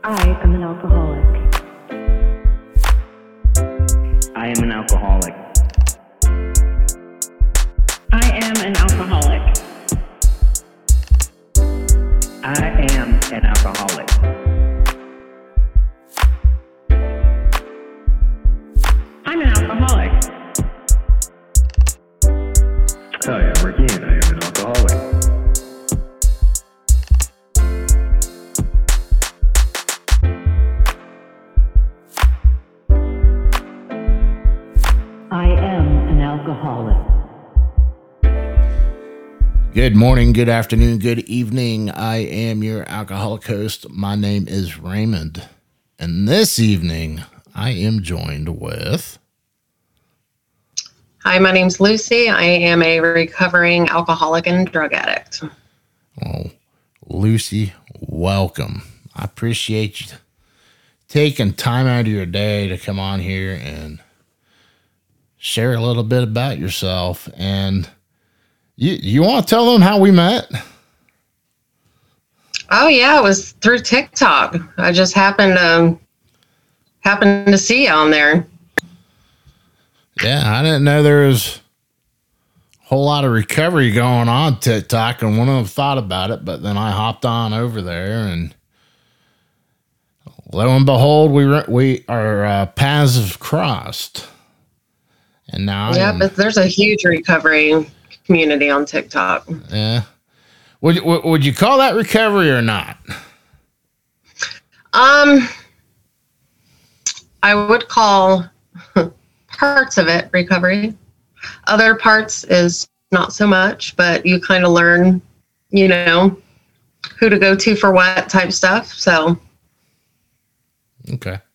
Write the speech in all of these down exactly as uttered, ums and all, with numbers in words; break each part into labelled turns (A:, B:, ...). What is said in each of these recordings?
A: I am an alcoholic.
B: I am an alcoholic.
A: I am an alcoholic.
B: I am an alcoholic.
A: I'm an alcoholic.
B: Hi, I'm Ricky, and I am an alcoholic.
A: I am an alcoholic.
C: Good morning, good afternoon, good evening. I am your alcoholic host. My name is Raymond. And this evening, I am joined with...
D: Hi, my name's Lucy. I am a recovering alcoholic and drug addict.
C: Oh, Lucy, welcome. I appreciate you taking time out of your day to come on here and share a little bit about yourself. And you you want to tell them how we met?
D: Oh yeah, it was through TikTok. I just happened to happened to see you on there.
C: Yeah, I didn't know there was a whole lot of recovery going on TikTok, and wouldn't have thought about it, but then I hopped on over there, and lo and behold, we re- we our uh, paths have crossed. And now,
D: Yeah,
C: am,
D: but there's a huge recovery community on TikTok.
C: yeah, would would would you call that recovery or not?
D: Um, I would call parts of it recovery. Other parts is not so much, but you kind of learn, you know, who to go to for what type stuff. So,
C: Okay.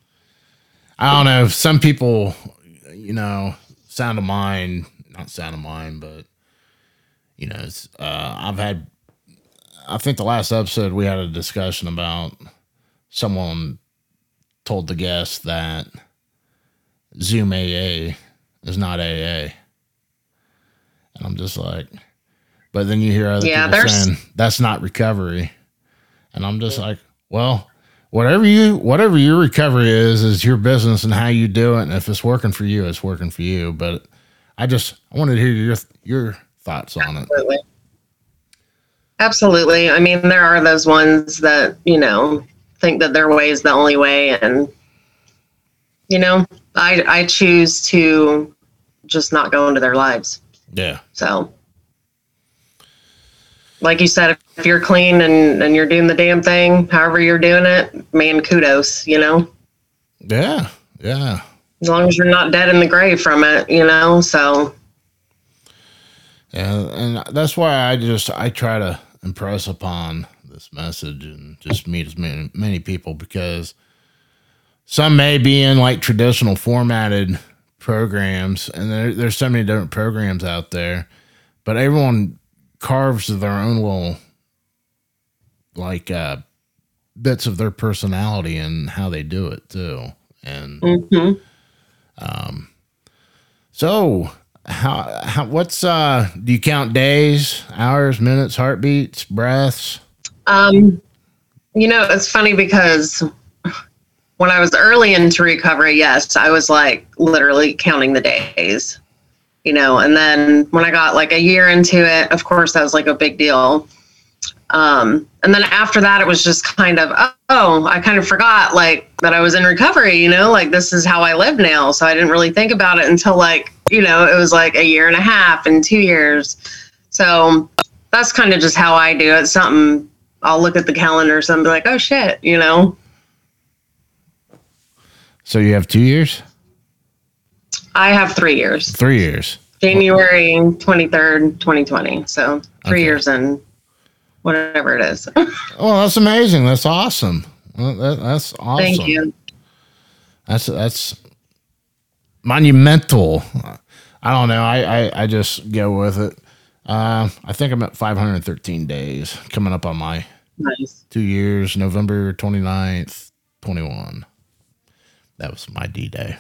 C: I don't know. Some people, you know, sound of mind, not sound of mind, but, you know, it's, uh, I've had, I think the last episode we had a discussion about someone told the guest that Zoom A A is not A A. And I'm just like, but then you hear other
D: Yeah,
C: people
D: there's-
C: saying that's not recovery. And I'm just like, well, whatever you, whatever your recovery is, is your business and how you do it. And if it's working for you, it's working for you. But I just, I wanted to hear your, your thoughts on it.
D: Absolutely. Absolutely. I mean, there are those ones that, you know, think that their way is the only way. And, you know, I, I choose to just not go into their lives.
C: Yeah.
D: So, like you said, if you're clean and, and you're doing the damn thing, however you're doing it, man, kudos, you know,
C: Yeah. Yeah.
D: as long as you're not dead in the grave from it, you know, so.
C: Yeah. And that's why I just, I try to impress upon this message and just meet as many, many people, because some may be in like traditional formatted programs, and there, there's so many different programs out there, but everyone carves their own little like uh, bits of their personality and how they do it too. And
D: Mm-hmm.
C: um, so how how what's uh do you count days, hours, minutes, heartbeats, breaths?
D: Um, you know, it's funny because when I was early into recovery, yes, I was like literally counting the days, you know, and then when I got like a year into it, of course, that was like a big deal. Um, and then after that, it was just kind of, oh, I kind of forgot like that I was in recovery, you know, like this is how I live now. So I didn't really think about it until like, you know, it was like a year and a half and two years. So that's kind of just how I do it. Something I'll look at the calendar or something, be like, oh shit, you know.
C: So you have two years?
D: I have three years.
C: Three years.
D: January twenty-third, twenty twenty. So three
C: Okay.
D: years and whatever it is.
C: Oh, that's amazing. That's awesome. Well, that, that's awesome.
D: Thank you.
C: That's that's monumental. I don't know. I, I, I just go with it. Uh, I think I'm at five hundred thirteen days, coming up on my
D: Nice.
C: two years, November twenty-ninth, twenty-one. That was my D-Day.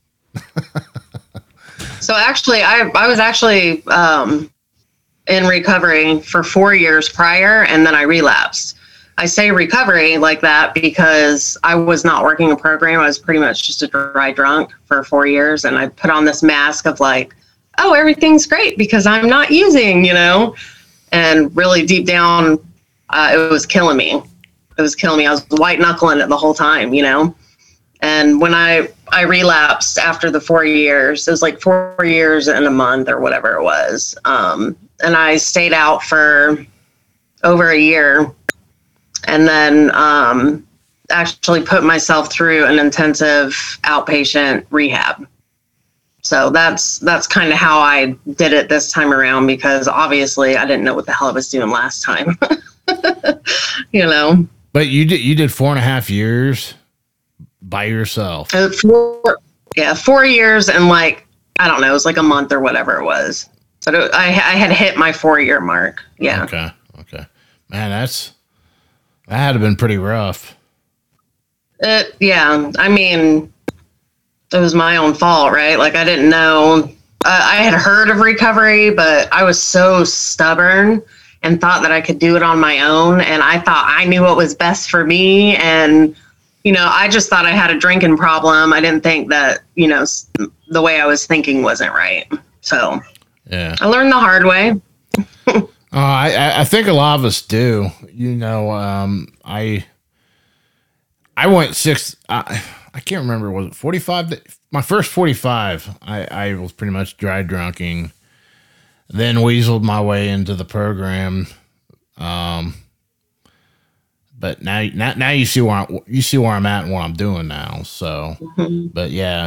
D: So actually, I, I was actually um, in recovery for four years prior, and then I relapsed. I say recovery like that because I was not working a program. I was pretty much just a dry drunk for four years. And I put on this mask of like, oh, everything's great because I'm not using, you know, and really deep down, uh, it was killing me. It was killing me. I was white knuckling it the whole time, you know? And when I, I relapsed after the four years, it was like four years and a month or whatever it was. Um, and I stayed out for over a year and then um, actually put myself through an intensive outpatient rehab. So that's that's kind of how I did it this time around because obviously I didn't know what the hell I was doing last time, you know.
C: But you did you did four and a half years by yourself.
D: Uh, four, yeah, four years and like I don't know, it was like a month or whatever it was. But it, I I had hit my four year mark. Yeah.
C: Okay. Okay. Man, that's that had to have been pretty rough.
D: It, yeah. I mean, it was my own fault, right? Like I didn't know. Uh, I had heard of recovery, but I was so stubborn and thought that I could do it on my own. And I thought I knew what was best for me. And, you know, I just thought I had a drinking problem. I didn't think that, you know, the way I was thinking wasn't right. So
C: yeah,
D: I learned the hard way.
C: uh, I, I think a lot of us do. You know, um, I I went six. I, I can't remember. Was it forty-five? My first forty-five, I, I was pretty much dry drunking. Then weaseled my way into the program. Um, but now, now, now you see where I, you see where I'm at and what I'm doing now. So, mm-hmm. But yeah,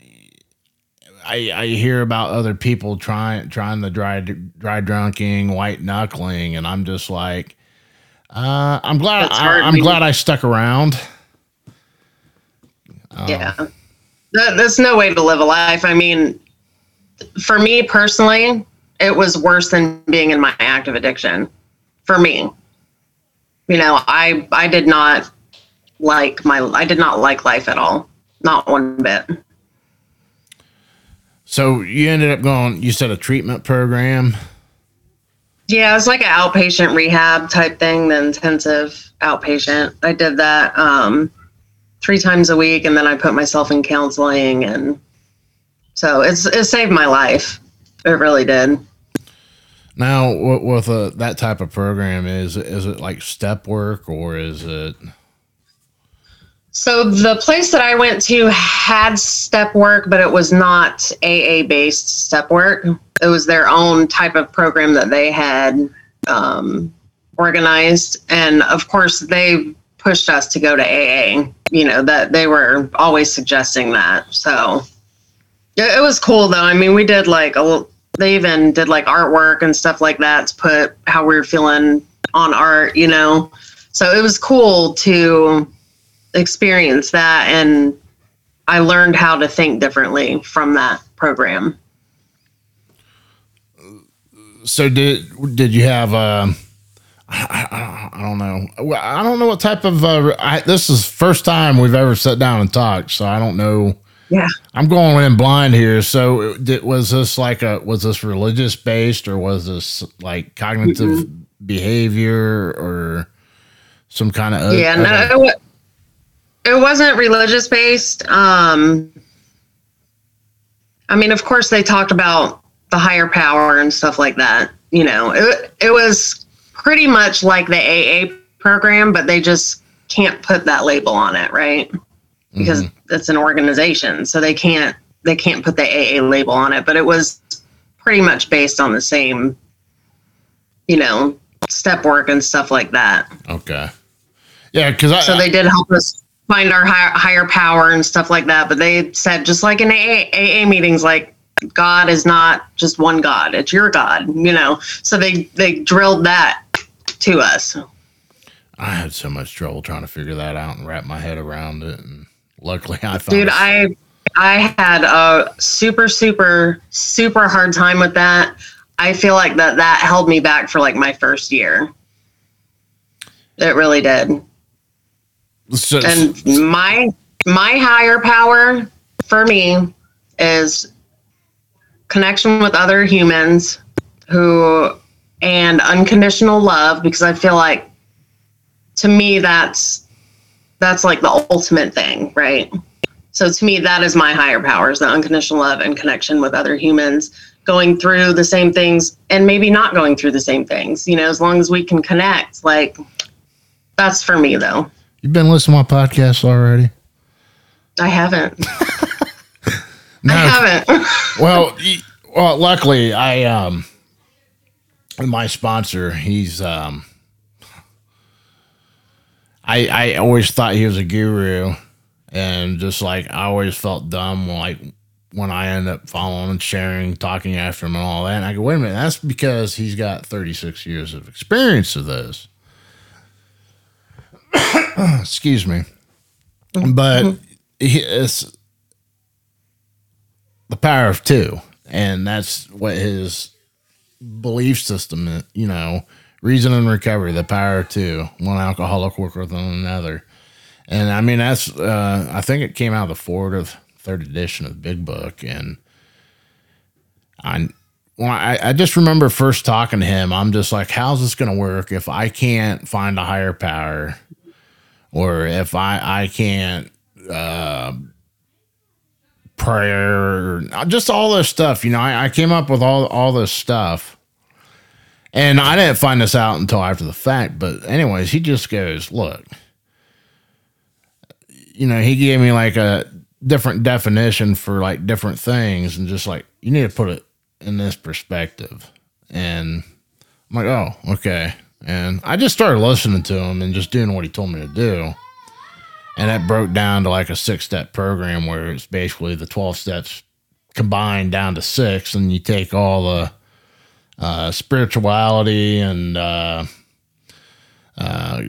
C: I I hear about other people trying trying the dry dry drunking, white knuckling, and I'm just like, uh, I'm glad I, I'm glad I stuck around.
D: Um, yeah, that, that's no way to live a life. I mean, for me personally, it was worse than being in my active addiction. For me, you know, I I did not like my I did not like life at all, not one bit.
C: So you ended up going. You said a treatment program.
D: Yeah, it was like an outpatient rehab type thing, the intensive outpatient. I did that. Um, three times a week. And then I put myself in counseling. And so it's, it saved my life. It really did.
C: Now with a, that type of program, is, is it like step work or is it?
D: So the place that I went to had step work, but it was not A A based step work. It was their own type of program that they had um, organized. And of course they pushed us to go to A A, you know, that they were always suggesting that. So it was cool though. I mean, we did like, a, they even did like artwork and stuff like that to put how we were feeling on art, you know? So it was cool to experience that. And I learned how to think differently from that program.
C: So did, did you have, um, I, I, I don't know. I don't know what type of, uh, I, this is first time we've ever sat down and talked. So I don't know.
D: Yeah.
C: I'm going in blind here. So did, was this like a, was this religious based or was this like cognitive mm-hmm. behavior or some kind of?
D: Yeah, other- no, it wasn't religious based. Um, I mean, of course they talked about the higher power and stuff like that. You know, it, it was pretty much like the A A program, but they just can't put that label on it, right? Because mm-hmm. it's an organization, so they can't they can't put the A A label on it. But it was pretty much based on the same, you know, step work and stuff like that.
C: Okay, yeah, because
D: so they did help us find our higher, higher power and stuff like that. But they said just like in A A, A A meetings, like God is not just one God; it's your God, you know. So they they drilled that to us.
C: I had so much trouble trying to figure that out and wrap my head around it, and luckily I found
D: Dude, I I had a super, super, super hard time with that. I feel like that that held me back for like my first year. It really did. So, and my my higher power for me is connection with other humans who and unconditional love, because I feel like to me, that's that's like the ultimate thing, right? So to me, that is my higher powers, the unconditional love and connection with other humans, going through the same things and maybe not going through the same things, you know, as long as we can connect. Like, that's for me, though.
C: You've been listening to my podcast already?
D: I haven't.
C: No.
D: I haven't.
C: well, y- well, luckily, I, um, my sponsor, he's, um, I, I always thought he was a guru, and just like, I always felt dumb, like, when I end up following and sharing, talking after him and all that. And I go, wait a minute, that's because he's got thirty-six years of experience of this. Excuse me. But he, it's the power of two. And that's what his belief system is, you know, reason and recovery, the power of two. One alcoholic worker than another. And I mean, that's, uh, I think it came out of the Ford of third edition of the Big Book. And I, when I, I just remember first talking to him, I'm just like, how's this going to work if I can't find a higher power, or if I, I can't, uh, prayer, just all this stuff, you know, I, I came up with all, all this stuff, and I didn't find this out until after the fact. But anyways, he just goes, look, you know, he gave me like a different definition for like different things, and just like, you need to put it in this perspective. And I'm like, oh, okay. And I just started listening to him and just doing what he told me to do. And that broke down to like a six step program where it's basically the twelve steps combined down to six. And you take all the uh, spirituality and uh, uh,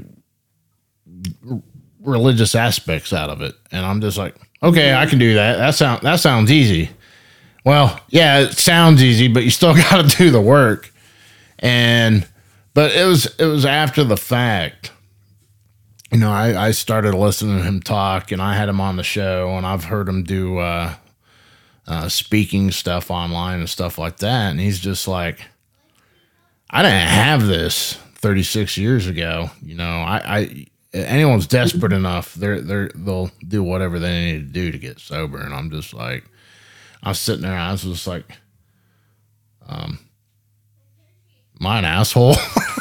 C: religious aspects out of it. And I'm just like, okay, I can do that. That sound, that sounds easy. Well, yeah, it sounds easy, but you still got to do the work. And, but it was, it was after the fact. You know, I, I started listening to him talk, and I had him on the show, and I've heard him do uh, uh, speaking stuff online and stuff like that. And he's just like, I didn't have this thirty-six years ago. You know, I, I anyone's desperate enough, they're they're they'll do whatever they need to do to get sober. And I'm just like, I was sitting there, I was just like, um, am I an asshole?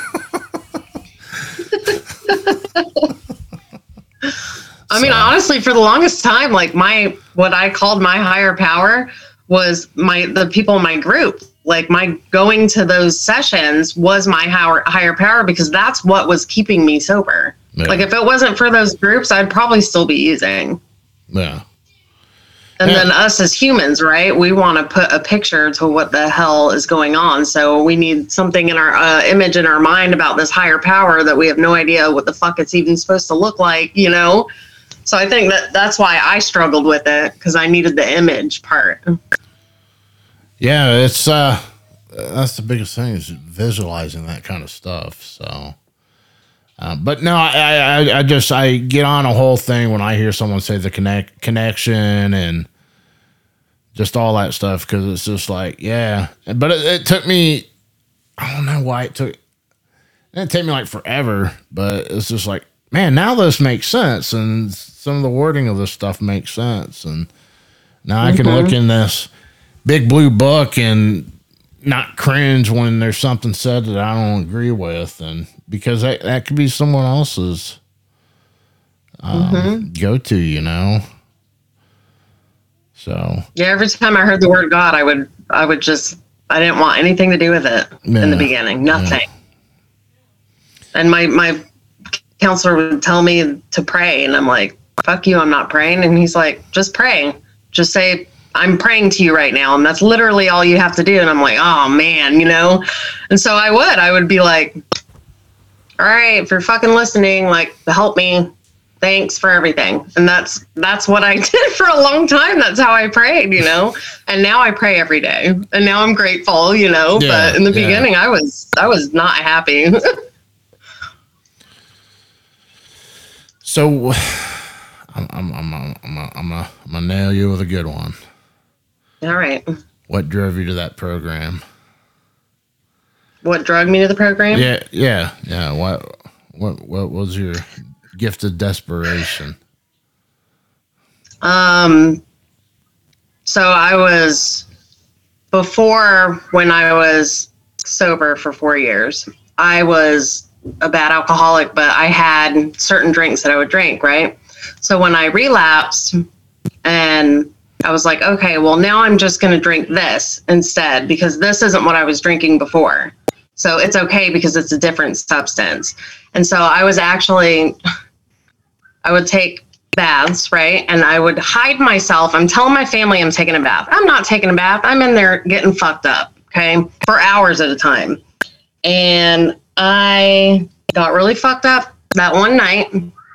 D: I mean,
C: So-
D: honestly, for the longest time, like my, what I called my higher power was my, the people in my group. Like my going to those sessions was my higher, higher power, because that's what was keeping me sober.
C: Yeah.
D: Like if it wasn't for those groups, I'd probably still be using.
C: Yeah.
D: And
C: Yeah.
D: then us as humans, right? We want to put a picture to what the hell is going on. So we need something in our uh, image in our mind about this higher power that we have no idea what the fuck it's even supposed to look like, you know? So I think that that's why I struggled with it, because I needed the image part.
C: Yeah, it's uh that's the biggest thing, is visualizing that kind of stuff. So uh, but no, I, I I just I get on a whole thing when I hear someone say the connect connection and just all that stuff, because it's just like, yeah. But it, it took me, I don't know why it took it didn't take me like forever, but it's just like, man, now this makes sense, and some of the wording of this stuff makes sense, and now I can
D: Mhm.
C: look in this big blue book and not cringe when there's something said that I don't agree with, and because that, that could be someone else's um,
D: Mhm.
C: go-to, you know. So
D: Yeah, every time I heard the word God, I would, I would just, I didn't want anything to do with it in
C: Yeah.
D: the beginning, nothing. And my, my counselor would tell me to pray, and I'm like, fuck you, I'm not praying. And he's like, just pray. Just say, I'm praying to you right now. And that's literally all you have to do. And I'm like, oh man, you know? And so I would, I would be like, all right, if you're fucking listening, like, help me. Thanks for everything. And that's, that's what I did for a long time. That's how I prayed, you know? And now I pray every day. And now I'm grateful, you know?
C: Yeah,
D: but in the
C: yeah.
D: beginning, I was, I was not happy.
C: So I'm I'm I'm I'm I'm I'm I'm gonna nail you with a good one.
D: All right.
C: What drove you to that program?
D: What drug me to the program?
C: Yeah, yeah, yeah. What What what was your gift of desperation?
D: Um, so I was, before when I was sober for four years, I was a bad alcoholic, but I had certain drinks that I would drink, right? So when I relapsed and I was like, okay, well, now I'm just going to drink this instead because this isn't what I was drinking before. So it's okay because it's a different substance. And so I was actually, I would take baths, right? And I would hide myself. I'm telling my family I'm taking a bath. I'm not taking a bath. I'm in there getting fucked up, okay, for hours at a time. And I got really fucked up that one night.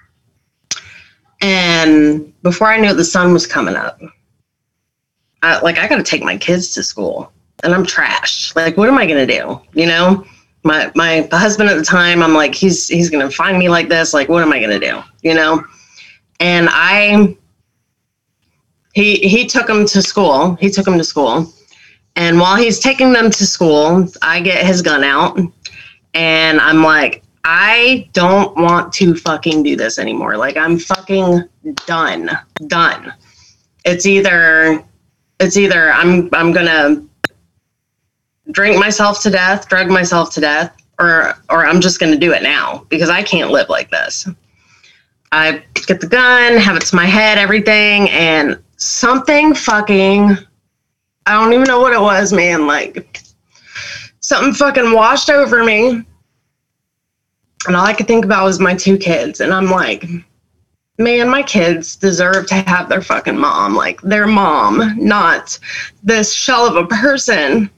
D: And before I knew it, the sun was coming up. I, like, I got to take my kids to school. And I'm trashed. Like, what am I going to do? You know, my my husband at the time, I'm like, he's he's going to find me like this. Like, what am I going to do? You know? And I, he he took him to school. He took him to school. And while he's taking them to school, I get his gun out. And I'm like, I don't want to fucking do this anymore. Like, I'm fucking done. Done. It's either, it's either I'm I'm going to drink myself to death, drug myself to death, or or I'm just going to do it now because I can't live like this. I get the gun, have it to my head, everything, and something fucking, I don't even know what it was, man. Like, something fucking washed over me. And all I could think about was my two kids. And I'm like, man, my kids deserve to have their fucking mom. Like, their mom, not this shell of a person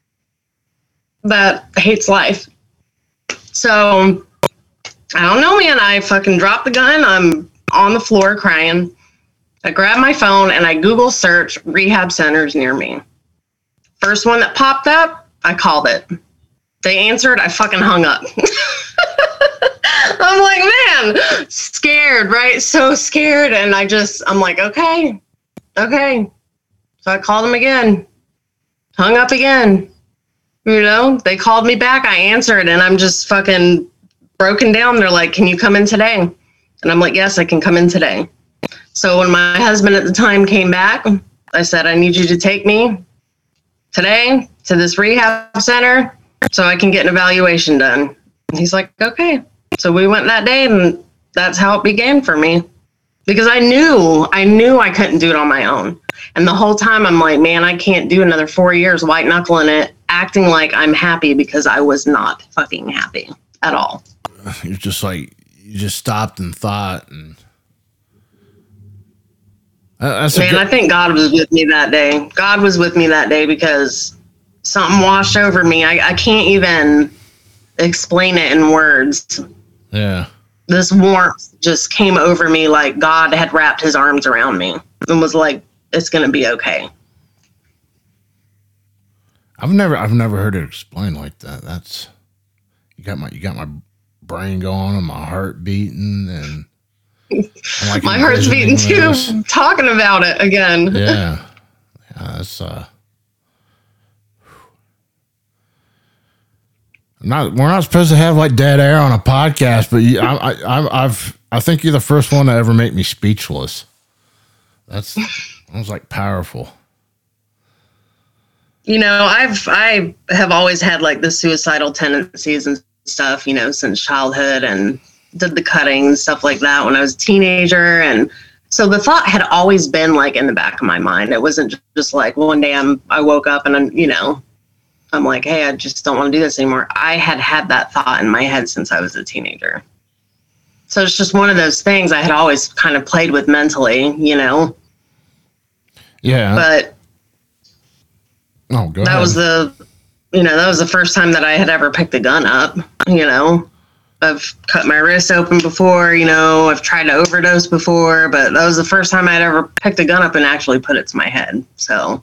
D: that hates life. So, I don't know, man. I fucking dropped the gun. I'm on the floor crying. I grab my phone and I Google search rehab centers near me. First one that popped up, I called it. They answered, I fucking hung up. I'm like, man, scared, right? So scared. And I just, I'm like, okay, okay. So I called them again, hung up again. You know, they called me back. I answered and I'm just fucking broken down. They're like, can you come in today? And I'm like, yes, I can come in today. So when my husband at the time came back, I said, I need you to take me today to this rehab center so I can get an evaluation done. And he's like, okay. So we went that day and that's how it began for me. Because I knew, I knew I couldn't do it on my own. And the whole time I'm like, man, I can't do another four years white knuckling it, acting like I'm happy because I was not fucking happy at all.
C: You're just like, you just stopped and thought. And that's
D: man,
C: good-
D: I think God was with me that day. God was with me that day because something washed over me. I, I can't even explain it in words.
C: Yeah.
D: This warmth just came over me like God had wrapped his arms around me and was like, it's going to be okay.
C: I've never, I've never heard it explained like that. That's, you got my, you got my brain going and my heart beating and I'm like
D: my heart's beating too.
C: This.
D: Talking about it again.
C: Yeah. Yeah. That's, uh, not, we're not supposed to have like dead air on a podcast, but you, I, I, I've, I think you're the first one to ever make me speechless. That's, that was like powerful.
D: You know, I've, I have always had like the suicidal tendencies and stuff, you know, since childhood and did the cutting and stuff like that when I was a teenager. And so the thought had always been like in the back of my mind. It wasn't just like one day I'm, I woke up and I'm, you know, I'm like, hey, I just don't want to do this anymore. I had had that thought in my head since I was a teenager. So it's just one of those things I had always kind of played with mentally, you know?
C: Yeah.
D: But
C: oh, go
D: that
C: ahead.
D: was the, you know, that was the first time that I had ever picked a gun up, you know? I've cut my wrist open before, you know, I've tried to overdose before, but that was the first time I'd ever picked a gun up and actually put it to my head. So.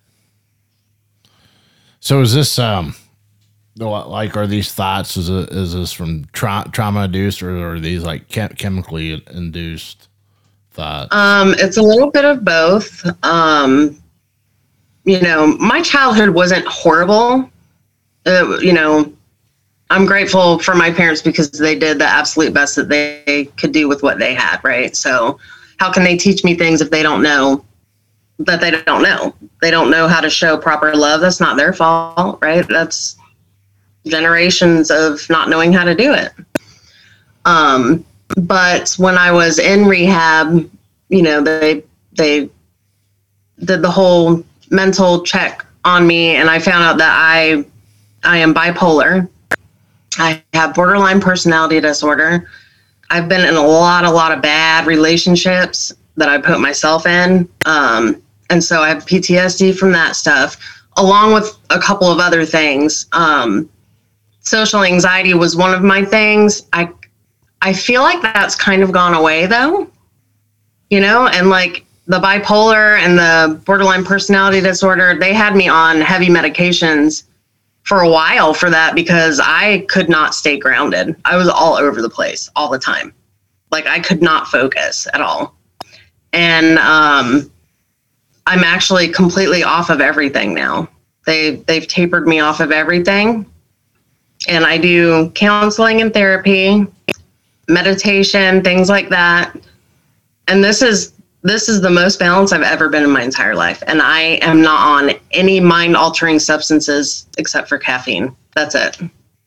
C: So is this, um, like, are these thoughts, is it, is this from tra- trauma induced or are these like chem- chemically induced thoughts?
D: Um, it's a little bit of both. Um, you know, my childhood wasn't horrible. Uh, you know, I'm grateful for my parents because they did the absolute best that they could do with what they had, right? So how can they teach me things if they don't know that they don't know? They don't know how to show proper love. That's not their fault, right? That's generations of not knowing how to do it. Um, but when I was in rehab, you know, they they did the whole mental check on me, and I found out that I I am bipolar. I have borderline personality disorder. I've been in a lot, a lot of bad relationships that I put myself in. Um, and so I have P T S D from that stuff, along with a couple of other things. Um, social anxiety was one of my things. I, I feel like that's kind of gone away though, you know, and like the bipolar and the borderline personality disorder, they had me on heavy medications for a while for that because I could not stay grounded. I was all over the place all the time. Like I could not focus at all. And um, I'm actually completely off of everything now. They, they've tapered me off of everything. And I do counseling and therapy, meditation, things like that. And this is This is the most balanced I've ever been in my entire life. And I am not on any mind-altering substances except for caffeine. That's it.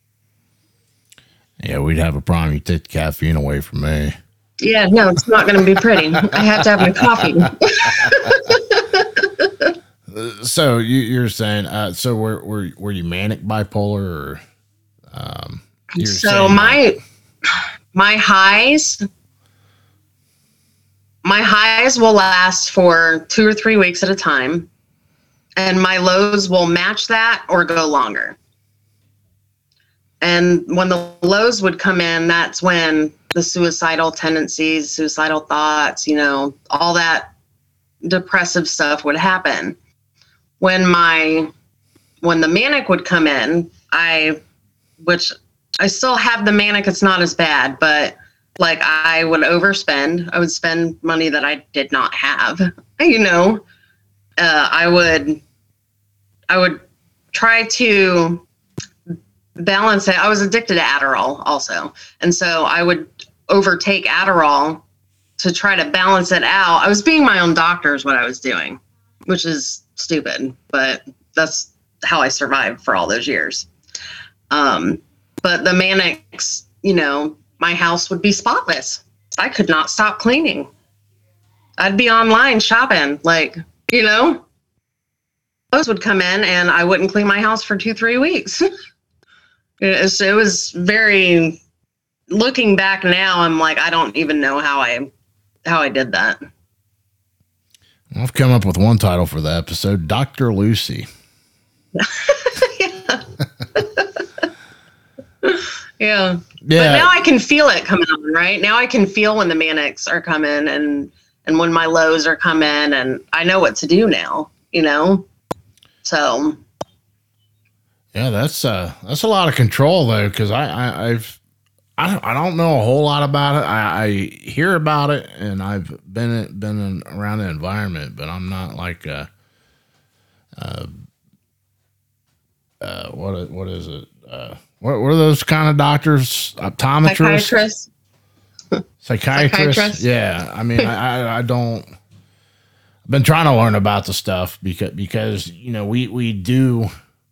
C: Yeah, we'd have a problem. You take the caffeine away from me.
D: Yeah, no, it's not going to be pretty. I have to have my coffee.
C: So you, you're saying, uh, so were, were, were you manic bipolar or? Um, you're
D: so my, my highs... My highs will last for two or three weeks at a time, and my lows will match that or go longer. And when the lows would come in, that's when the suicidal tendencies, suicidal thoughts, you know, all that depressive stuff would happen. When my, when the manic would come in, I, which I still have the manic, it's not as bad, but like I would overspend. I would spend money that I did not have, you know, uh, I would, I would try to balance it. I was addicted to Adderall also. And so I would overtake Adderall to try to balance it out. I was being my own doctor is what I was doing, which is stupid, but that's how I survived for all those years. Um, but the manics, you know, my house would be spotless. I could not stop cleaning. I'd be online shopping, like, you know, those would come in and I wouldn't clean my house for two, three weeks. it, was, it was very, looking back now, I'm like, I don't even know how I, how I did that.
C: I've come up with one title for the episode, Doctor Lucy.
D: yeah. yeah.
C: Yeah.
D: But now I can feel it coming on, right? Now I can feel when the manics are coming and and when my lows are coming, and I know what to do now, you know? So.
C: Yeah, that's uh that's a lot of control though, because I, I I've I don't, I don't know a whole lot about it. I, I hear about it, and I've been been in, around the environment, but I'm not like a, uh, uh, what what is it? Uh, what what are those kind of doctors? Optometrists,
D: Psychiatrists.
C: psychiatrists.
D: Psychiatrist.
C: Yeah, I mean, I, I I don't. I've been trying to learn about the stuff because because you know we we do.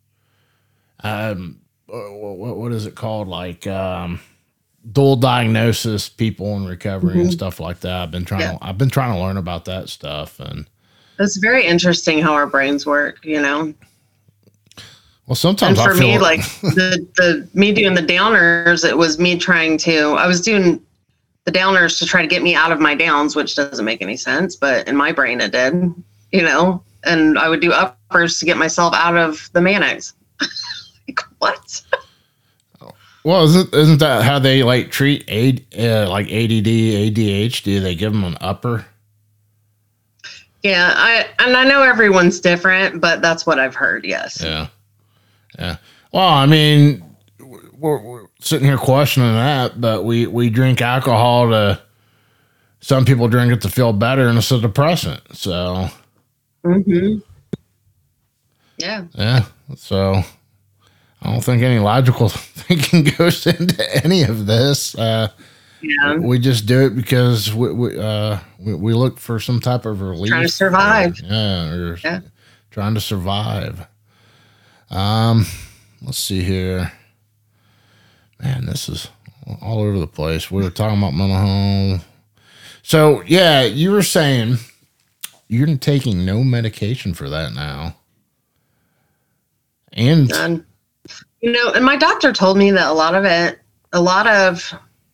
C: Um, what what is it called? Like um. dual diagnosis people in recovery mm-hmm. and stuff like that. I've been trying yeah. to, I've been trying to learn about that stuff, and
D: it's very interesting how our brains work, you know?
C: Well, sometimes
D: and for
C: I feel
D: me, like the, the, me doing the downers, it was me trying to, I was doing the downers to try to get me out of my downs, which doesn't make any sense, but in my brain it did, you know, and I would do uppers to get myself out of the manics. Like what?
C: Well, isn't isn't that how they like treat a uh, like A D D, A D H D? They give them an upper.
D: Yeah, I and I know everyone's different, but that's what I've heard. Yes.
C: Yeah, yeah. Well, I mean, we're, we're sitting here questioning that, but we we drink alcohol to. Some people drink it to feel better, and it's a depressant. So.
D: Mm-hmm. Yeah.
C: Yeah. So. I don't think any logical thinking goes into any of this. Uh,
D: Yeah.
C: we just do it because we we, uh, we we look for some type of relief.
D: Trying to survive.
C: Or, yeah, or
D: Yeah.
C: trying to survive. Um, let's see here. Man, this is all over the place. We were talking about mental health. So yeah, you were saying you're taking no medication for that now, and
D: And, you know, and my doctor told me that a lot of it, a lot of,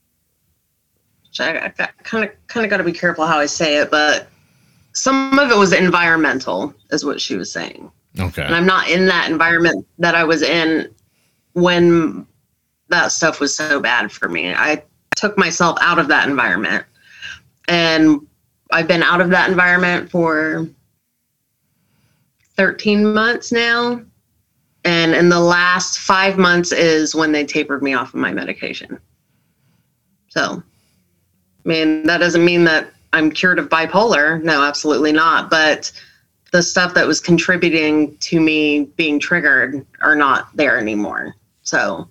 D: I kind of kind of got to be careful how I say it, but some of it was environmental, is what she was saying.
C: okay,
D: And I'm not in that environment that I was in when that stuff was so bad for me. I took myself out of that environment, and I've been out of that environment for thirteen months now. And in the last five months is when they tapered me off of my medication. So, I mean, that doesn't mean that I'm cured of bipolar. No, absolutely not. But the stuff that was contributing to me being triggered are not there anymore. So,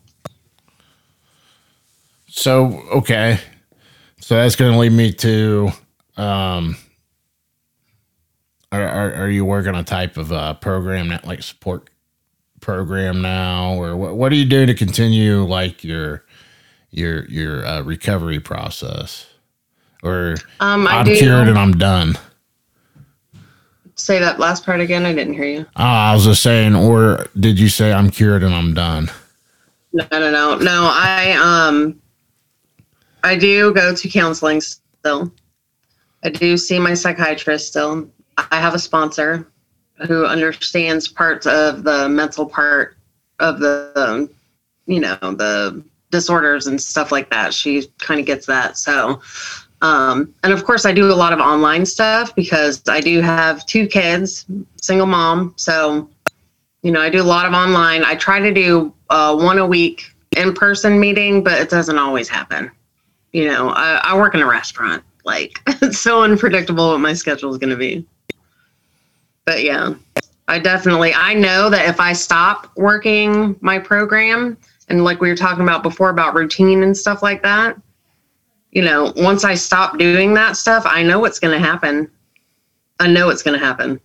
C: so okay, so that's going to lead me to, um, are, are are you working a type of uh, program that like support program now, or what? What do you do to continue like your your your uh, recovery process? Or
D: um, I
C: I'm
D: do
C: cured and I'm done.
D: say that last part again. I didn't hear you.
C: Oh, I was just saying, or did you say I'm cured and I'm done?
D: No, no, no, no. I um, I do go to counseling still. I do see my psychiatrist still. I have a sponsor who understands parts of the mental part of the, um, you know, the disorders and stuff like that. She kind of gets that. So, um, and of course I do a lot of online stuff because I do have two kids, single mom. So, you know, I do a lot of online. I try to do uh, one a week in-person meeting, but it doesn't always happen. You know, I, I work in a restaurant. Like, it's so unpredictable what my schedule is going to be. But yeah, I definitely, I know that if I stop working my program, and like we were talking about before about routine and stuff like that, you know, once I stop doing that stuff, I know what's going to happen. I know it's going to happen.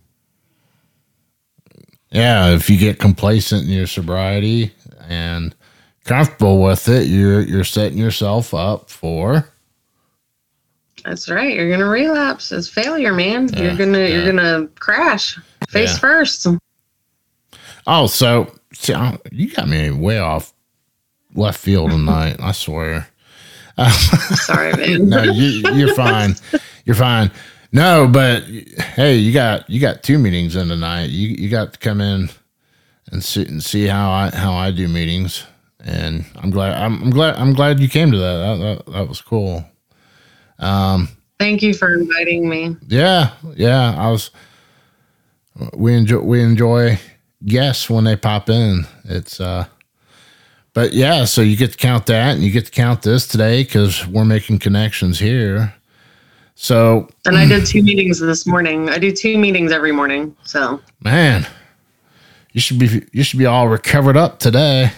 C: Yeah, if you get complacent in your sobriety and comfortable with it, you're you're setting yourself up for.
D: That's right. You're gonna relapse. It's failure, man.
C: Yeah,
D: you're gonna
C: yeah.
D: you're gonna crash face
C: Yeah.
D: first.
C: Oh, so see, I- you got me way off left field tonight. I swear.
D: Sorry, man.
C: No, you, you're fine. You're fine. No, but hey, you got you got two meetings in tonight. You you got to come in and see and see how I how I do meetings, and I'm glad I'm, I'm glad I'm glad you came to that. That, that, that was cool.
D: Thank you for inviting me.
C: Yeah, yeah. I was. We enjoy we enjoy guests when they pop in. It's uh, but yeah. So you get to count that, and you get to count this today because we're making connections here. So
D: And I did two meetings this morning. I do two meetings every morning. So
C: man, you should be you should be all recovered up today.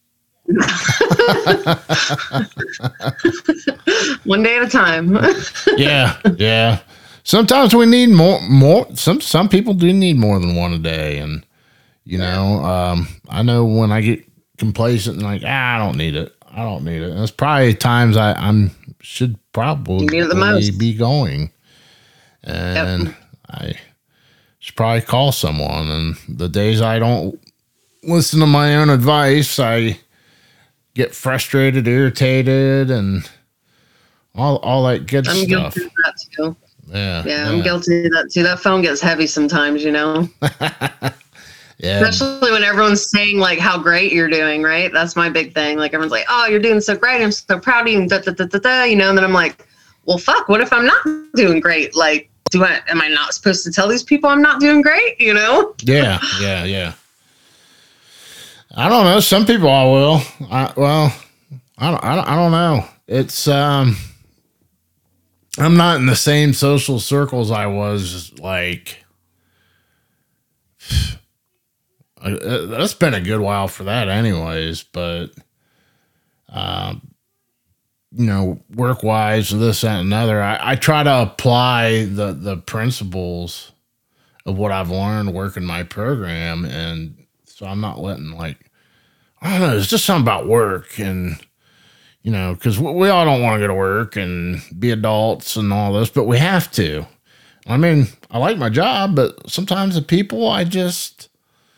D: one day at a time.
C: Yeah, yeah. Sometimes we need more more. Some some people do need more than one a day, and you know, um, I know when I get complacent and like, ah, I don't need it. I don't need it. And it's probably times I I'm should probably
D: You need it the most.
C: be going, and
D: Yep.
C: I should probably call someone. And the days I don't listen to my own advice, I get frustrated, irritated, and all all that good
D: I'm
C: stuff.
D: guilty of that too.
C: Yeah,
D: Yeah, I'm guilty of that too. That phone gets heavy sometimes, you know,
C: Yeah,
D: especially when everyone's saying like how great you're doing, right? That's my big thing. Like everyone's like, oh, you're doing so great. I'm so proud of you. And da, da, da, da, da, you know, and then I'm like, well, fuck, what if I'm not doing great? Like, do I, am I not supposed to tell these people I'm not doing great? You know?
C: yeah, yeah, yeah. I don't know. Some people I will. I, well, I don't, I don't. I don't know. It's um, I'm not in the same social circles I was like uh, that's been a good while for that anyways, but um you know, work wise, this, that, and another, I, I try to apply the the principles of what I've learned working my program, and so I'm not letting like, I don't know, it's just something about work, and you know, because we, we all don't want to go to work and be adults and all this, but we have to. I mean, I like my job, but sometimes the people I just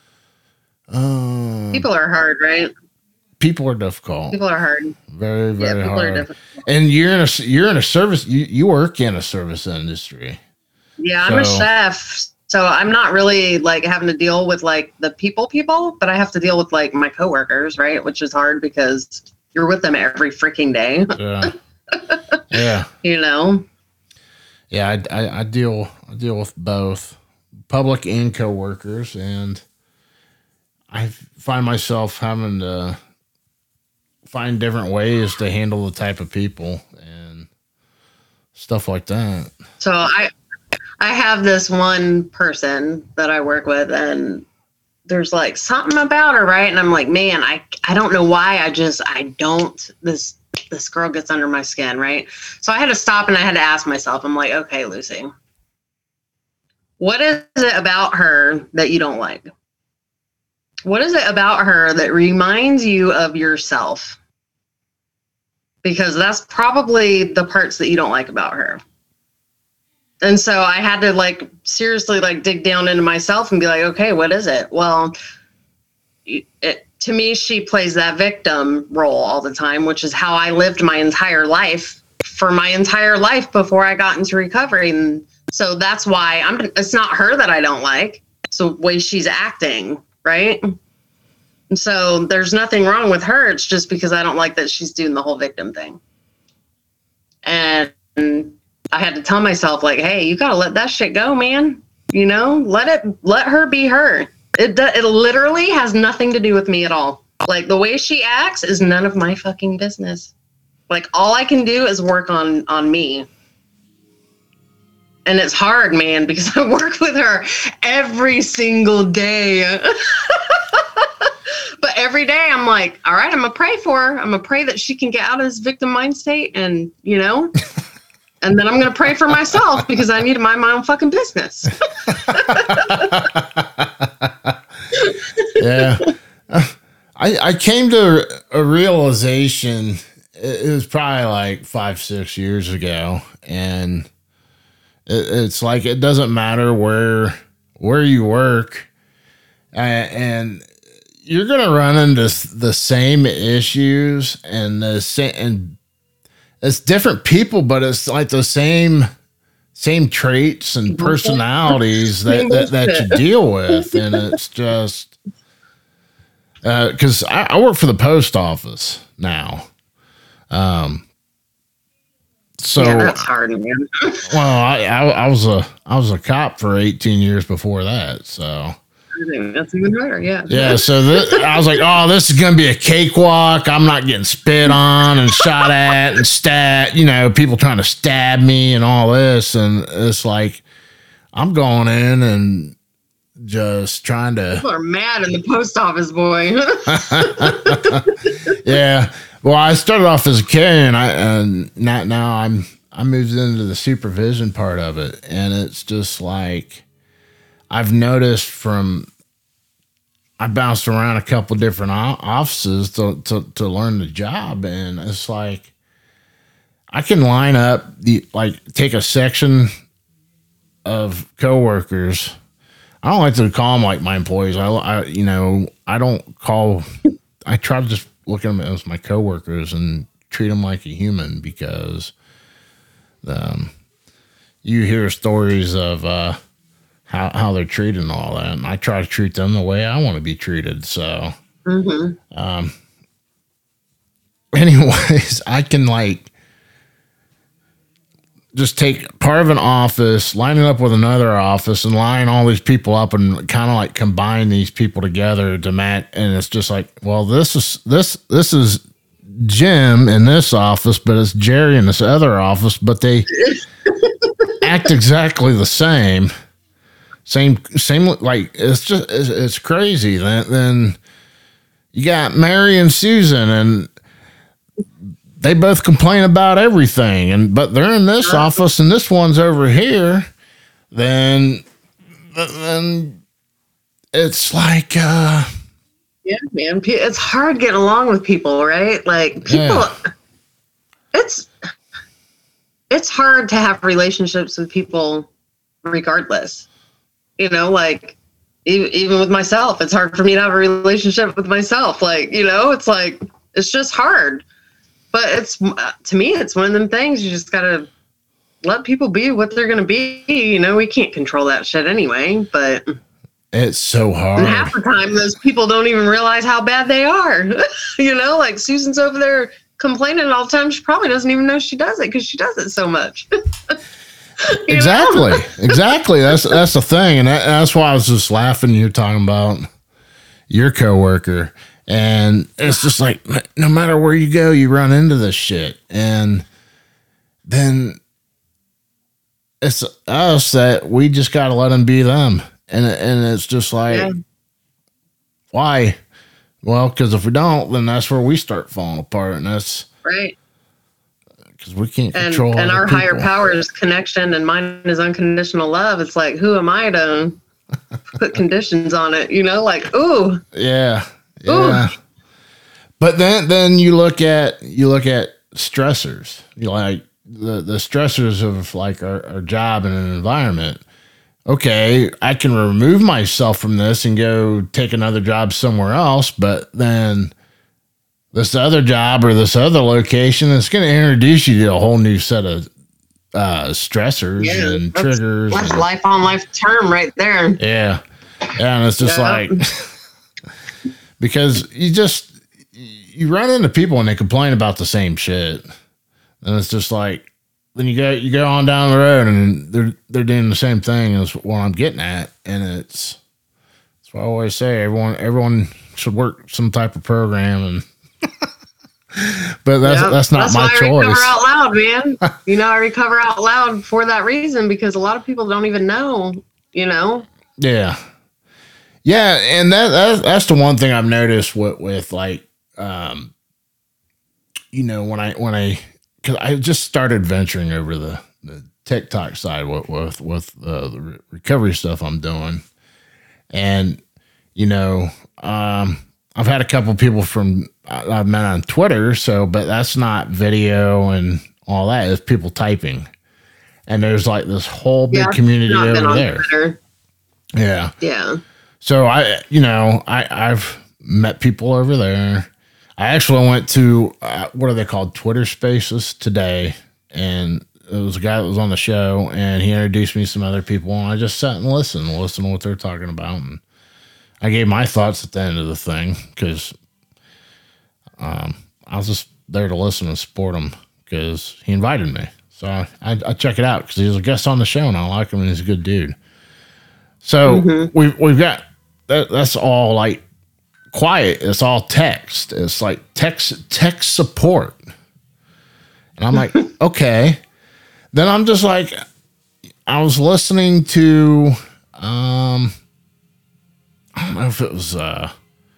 C: uh,
D: People are hard, right?
C: people are difficult.
D: People are hard.
C: Very, very
D: Yeah, people are
C: hard.
D: difficult.
C: And you're in a you're in a service. You, you work in a service industry.
D: Yeah, I'm a
C: So-
D: chef, so I'm not really like having to deal with like the people people, but I have to deal with like my coworkers, right? Which is hard because you're with them every freaking day,
C: Yeah, yeah,
D: you know?
C: yeah. I, I, I deal I deal with both public and coworkers, and I find myself having to find different ways to handle the type of people and stuff like that.
D: So I I have this one person that I work with, and there's like something about her, right? And I'm like, man, I I don't know why. I just I don't this this girl gets under my skin, right? So I had to stop and I had to ask myself, I'm like, okay, Lucy, what is it about her that you don't like? What is it about her that reminds you of yourself? Because that's probably the parts that you don't like about her. And so I had to like seriously like dig down into myself and be like, okay, what is it? Well, it, to me, she plays that victim role all the time, which is how I lived my entire life for my entire life before I got into recovery. And so that's why I'm, it's not her that I don't like. It's the way she's acting, right? And so there's nothing wrong with her. It's just because I don't like that she's doing the whole victim thing. And I had to tell myself, like, hey, you got to let that shit go, man. You know, let it, let her be her. It, do- it literally has nothing to do with me at all. Like, the way she acts is none of my fucking business. Like, all I can do is work on, on me. And it's hard, man, because I work with her every single day. But every day I'm like, all right, I'm going to pray for her. I'm going to pray that she can get out of this victim mind state and, you know, and then I'm going to pray for myself because I need to mind my own fucking business.
C: Yeah. I, I came to a realization, it was probably like five, six years ago. And it, it's like, it doesn't matter where, where you work. Uh, and you're going to run into the same issues and the same, and it's different people, but it's like the same, same traits and personalities that, that, that you deal with. And it's just, uh, cause I, I work for the post office now. Um, so,
D: Yeah, that's hard, man.
C: well, I, I, I was a, I was a cop for eighteen years before that. So,
D: I think that's even harder, yeah.
C: yeah, so this, I was like, oh, this is going to be a cakewalk. I'm not getting spit on and shot at and stat, you know, people trying to stab me and all this. And it's like, I'm going in and just trying to,
D: People are mad in the post office, boy.
C: yeah. Well, I started off as a carrier, and I, and now, now I'm, I moved into the supervision part of it. And it's just like, I've noticed from, I bounced around a couple different o- offices to, to, to learn the job. And it's like, I can line up the, like take a section of coworkers. I don't like to call them like my employees. I, I you know, I don't call, I try to just look at them as my coworkers and treat them like a human, because um, you hear stories of, uh, how, how they're treated and all that. And I try to treat them the way I want to be treated. So,
D: Mm-hmm.
C: um, anyways, I can like just take part of an office, line it up with another office, and line all these people up and kind of like combine these people together to match. And it's just like, well, this is, this, this is Jim in this office, but it's Jerry in this other office, but they act exactly the same. Same, same. Like it's just it's, it's crazy. Then then you got Mary and Susan, and they both complain about everything. And but they're in this office, and this one's over here. Then then it's like, uh,
D: yeah, man, Pe- it's hard getting along with people, right? Like people,
C: Yeah.
D: it's it's hard to have relationships with people, regardless. You know, like e- even with myself, it's hard for me to have a relationship with myself. Like, you know, it's like it's just hard. But it's to me, it's one of them things you just gotta let people be what they're gonna be. You know, we can't control that shit anyway. But
C: it's so hard.
D: and half the time, those people don't even realize how bad they are. You know, like Susan's over there complaining all the time. She probably doesn't even know she does it because she does it so much. You
C: Exactly,
D: know?
C: exactly. That's that's the thing, and that, that's why I was just laughing. You're talking about your coworker, and it's just like no matter where you go, you run into this shit, and then it's us that we just got to let them be them, and and it's just like
D: Yeah.
C: why? Well, because if we don't, then that's where we start falling apart, and that's
D: Right.
C: because we can't
D: And
C: control
D: and
C: other
D: our higher
C: people.
D: power is connection, and mine is unconditional love. It's like, who am I to put conditions on it? You know, like, ooh,
C: Yeah. Yeah. But then then you look at you look at stressors. You like the, the stressors of like our, our job and an environment. Okay, I can remove myself from this and go take another job somewhere else, but then this other job or this other location is going to introduce you to a whole new set of uh, stressors
D: yeah,
C: and
D: that's,
C: triggers.
D: that's
C: and-
D: life on life term right there.
C: Yeah. Yeah, and it's just
D: Yeah.
C: like because you just you run into people and they complain about the same shit. And it's just like then you go you go on down the road and they're they're doing the same thing as what I'm getting at. And it's that's what I always say. Everyone everyone should work some type of program and but that's
D: Yep.
C: that's not
D: That's
C: my
D: why I
C: choice.
D: recover out loud, man. You know, I recover out loud for that reason because a lot of people don't even know, you know.
C: Yeah. Yeah, and that, that that's the one thing I've noticed with with like um you know when I when I cuz I just started venturing over the the TikTok side with with with uh, the re- recovery stuff I'm doing. And you know, um I've had a couple people from I- I've met on Twitter, so but that's not video and all that. It's people typing. And there's like this whole big
D: Yeah, I've
C: community
D: not been
C: over
D: on
C: there.
D: Twitter.
C: Yeah.
D: Yeah.
C: So I, you know, I I've met people over there. I actually went to uh, what are they called, Twitter Spaces today, and it was a guy that was on the show, and he introduced me to some other people, and I just sat and listened, listened to what they're talking about, and I gave my thoughts at the end of the thing because um, I was just there to listen and support him because he invited me, so I, I, I check it out because he was a guest on the show, and I like him, and he's a good dude. So we've we've got that. That's all like quiet. It's all text. It's like text text support, and I'm like, okay. Then I'm just like, I was listening to, um, I don't know if it was uh,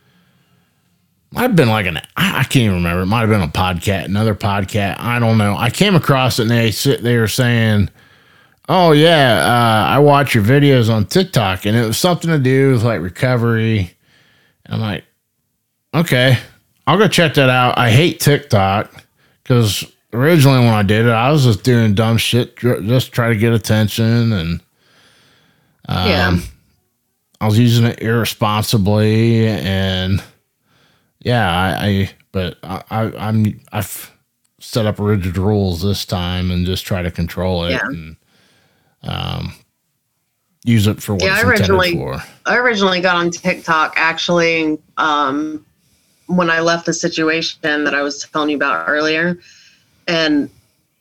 C: might have been like an I, I can't even remember. It might have been a podcast, another podcast. I don't know. I came across it and they sit they were saying, oh yeah, uh, I watch your videos on TikTok, and it was something to do with like recovery. And I'm like, okay, I'll go check that out. I hate TikTok because originally when I did it, I was just doing dumb shit, dr- just try to get attention, and um,
D: Yeah.
C: I was using it irresponsibly, and yeah, I, I but I, I I'm I've set up rigid rules this time and just try to control it.
D: Yeah.
C: And, um, use it for what
D: Yeah,
C: it's
D: I originally-
C: intended for.
D: I originally got on TikTok actually um, when I left the situation that I was telling you about earlier. And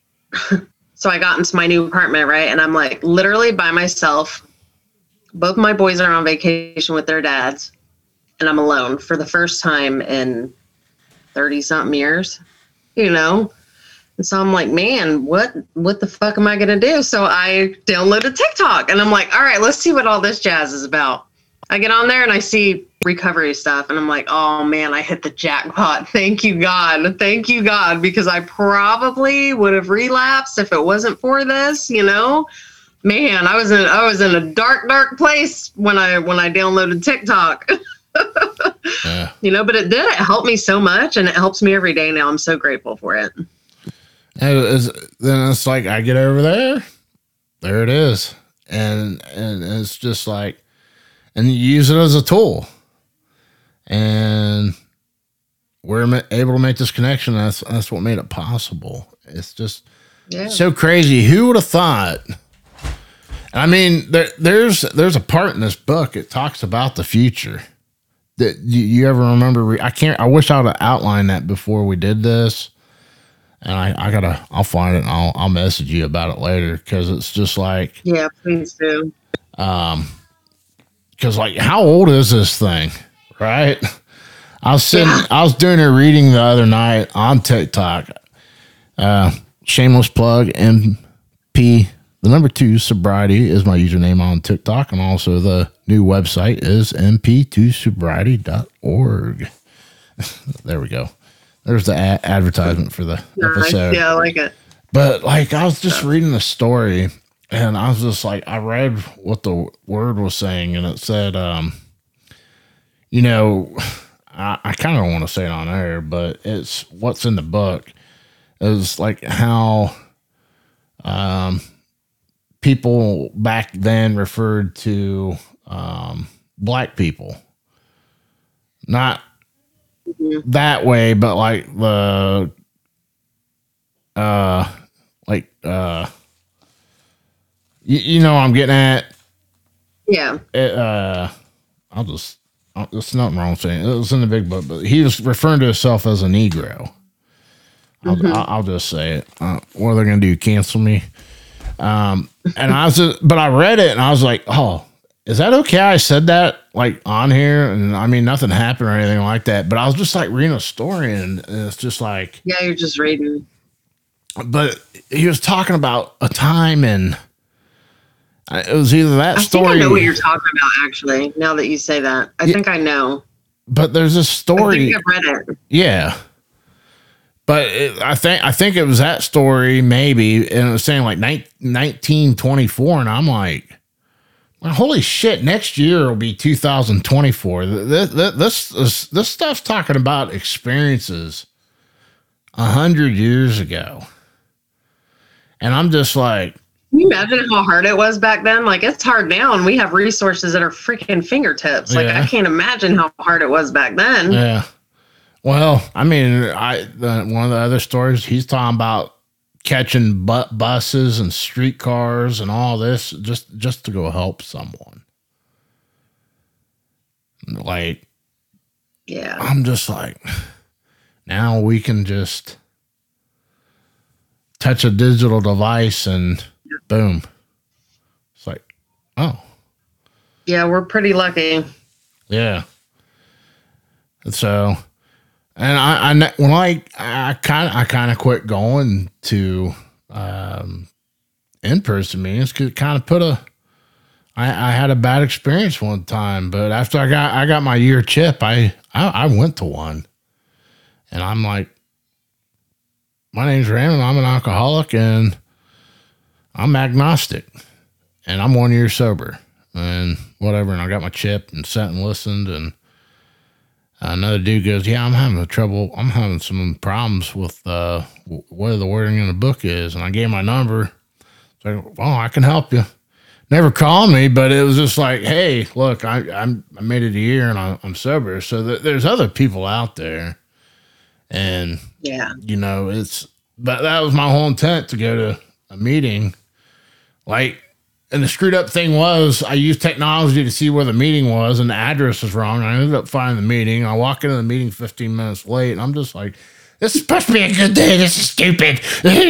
D: so I got into my new apartment, right? And I'm like literally by myself. Both my boys are on vacation with their dads, and I'm alone for the first time in thirty something years, you know? And so I'm like, man, what what the fuck am I gonna do? So I downloaded TikTok, and I'm like, all right, let's see what all this jazz is about. I get on there and I see recovery stuff, and I'm like, oh man, I hit the jackpot. Thank you, God. Thank you, God, because I probably would have relapsed if it wasn't for this, you know? Man, I was in I was in a dark, dark place when I when I downloaded TikTok.
C: Yeah.
D: You know, but it did. It helped me so much, and it helps me every day now. I'm so grateful for it.
C: And it's, then it's like I get over there, there it is, and and it's just like, and you use it as a tool, and we're ma- able to make this connection. That's that's what made it possible. It's just
D: Yeah.
C: so crazy. Who would have thought? I mean, there, there's there's a part in this book. It talks about the future. That you, you ever remember? Re- I can't. I wish I would have outlined that before we did this. And I, I gotta. I'll find it. And I'll I'll message you about it later because it's just like,
D: Yeah, please do.
C: um, because like, how old is this thing, right? I was sitting.
D: Yeah.
C: I was doing a reading the other night on TikTok. Uh, shameless plug. M P. The number two sobriety is my username on TikTok, and also the new website is m p two sobriety dot org. There we go. There's the a- advertisement for the
D: Nice.
C: episode.
D: Yeah, I like it.
C: But like, I was just reading the story, and I was just like, I read what the word was saying, and it said, um, you know, I, I kind of want to say it on air, but it's what's in the book is like how, um. people back then referred to um, black people. Not
D: Mm-hmm.
C: that way, but like the, uh, like, uh, you, you know what I'm getting at?
D: Yeah.
C: It, uh, I'll just, uh, there's nothing wrong with saying it. It was in the big book, but he was referring to himself as a Negro. I'll,
D: Mhm.
C: I'll, I'll just say it. Uh, what are they going to do? Cancel me? Um, and I was, just, but I read it and I was like, oh, is that okay? I said that like on here, and I mean, nothing happened or anything like that, but I was just like reading a story, and, and it's just like,
D: Yeah, you're just reading.
C: but he was talking about a time, and it was either that
D: I
C: story,
D: think I know what you're talking about, actually, now that you say that. I
C: Yeah.
D: think I know.
C: but there's this
D: I
C: story.
D: think I've read it.
C: Yeah. But it, I think I think it was that story maybe, and it was saying like nineteen twenty-four, and I'm like, well, holy shit! Next year will be two thousand twenty-four. This this this, this stuff's talking about experiences a hundred years ago, and I'm just like,
D: Can you imagine how hard it was back then? Like, it's hard now, and we have resources at our freaking fingertips. Like,
C: Yeah.
D: I can't imagine how hard it was back then.
C: yeah. Well, I mean, I the, one of the other stories he's talking about catching bu- buses and streetcars and all this just just to go help someone. Like,
D: Yeah.
C: I'm just like, now we can just touch a digital device and boom. It's like, oh,
D: Yeah, we're pretty lucky.
C: yeah. And so, and I, I ne- when I, I kind of, I kind of quit going to um, in-person meetings because it kind of put a, I, I had a bad experience one time, but after I got, I got my year chip, I, I, I went to one, and I'm like, my name's Raymond. I'm an alcoholic, and I'm agnostic, and I'm one year sober, and whatever. And I got my chip and sat and listened, and another dude goes, yeah, I'm having a trouble. I'm having some problems with uh, what the wording in the book is. And I gave my number. So, well, I can help you. Never called me, but it was just like, hey, look, I I'm, I made it a year and I, I'm sober. So th- there's other people out there. And,
D: Yeah.
C: you know, it's, but that was my whole intent to go to a meeting. Like, and the screwed up thing was I used technology to see where the meeting was, and the address was wrong. I ended up finding the meeting. I walk into the meeting fifteen minutes late, and I'm just like, this is supposed to be a good day. This is stupid.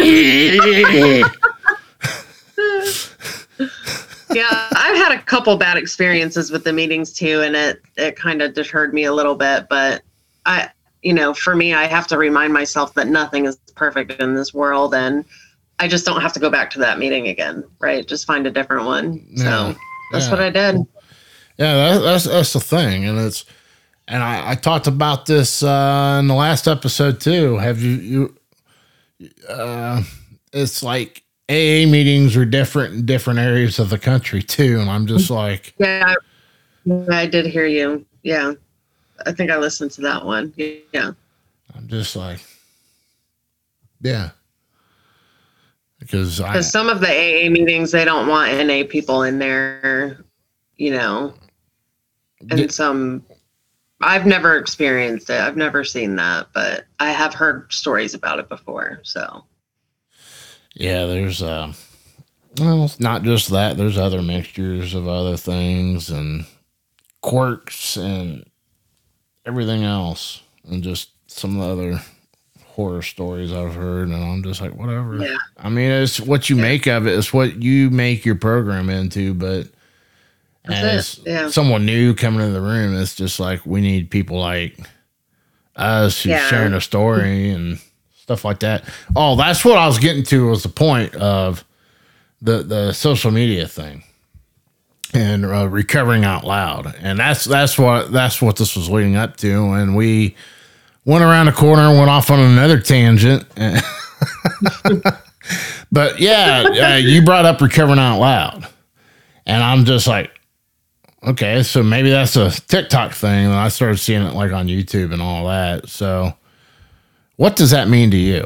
D: Yeah, I've had a couple bad experiences with the meetings too, and it it kind of deterred me a little bit. But I you know, for me, I have to remind myself that nothing is perfect in this world, and I just don't have to go back to that meeting again, right? Just find a different one.
C: Yeah.
D: So that's
C: Yeah.
D: what I did.
C: Yeah, that, that's that's the thing, and it's and I, I talked about this uh, in the last episode too. Have you you? Uh, it's like A A meetings are different in different areas of the country too, and I'm just like,
D: Yeah, I did hear you. Yeah, I think I listened to that one. Yeah,
C: I'm just like, yeah, because I
D: because some of the A A meetings they don't want N A people in there, you know, and
C: Did-
D: some. I've never experienced it. I've never seen that, but I have heard stories about it before. So
C: yeah, there's uh, well, it's not just that. There's other mixtures of other things and quirks and everything else, and just some of the other horror stories I've heard, and I'm just like, whatever.
D: Yeah.
C: I mean, it's what you make of it. It's what you make your program into. But
D: That's
C: as
D: it, yeah.
C: someone new coming into the room, it's just like we need people like us who's
D: Yeah.
C: sharing a story and stuff like that. Oh, that's what I was getting to. Was the point of the the social media thing and uh, recovering out loud, and that's that's what that's what this was leading up to, and we went around the corner and went off on another tangent. But yeah, uh, you brought up recovering out loud, and I'm just like, okay, so maybe that's a TikTok thing, and I started seeing it like on YouTube and all that. So, what does that mean to you?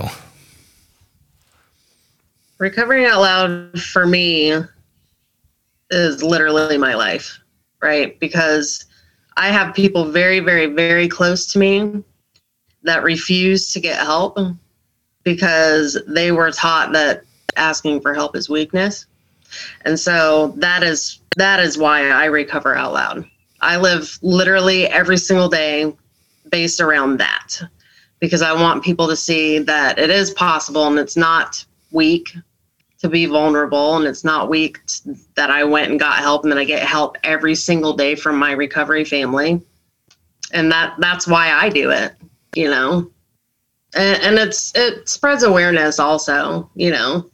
D: Recovering out loud for me is literally my life, right? Because I have people very, very, very close to me that refuse to get help because they were taught that asking for help is weakness. And so that is that is why I recover out loud. I live literally every single day based around that, because I want people to see that it is possible and it's not weak to be vulnerable, and it's not weak t- that I went and got help and that I get help every single day from my recovery family. And that that's why I do it, you know. And, and it's it spreads awareness also, you know.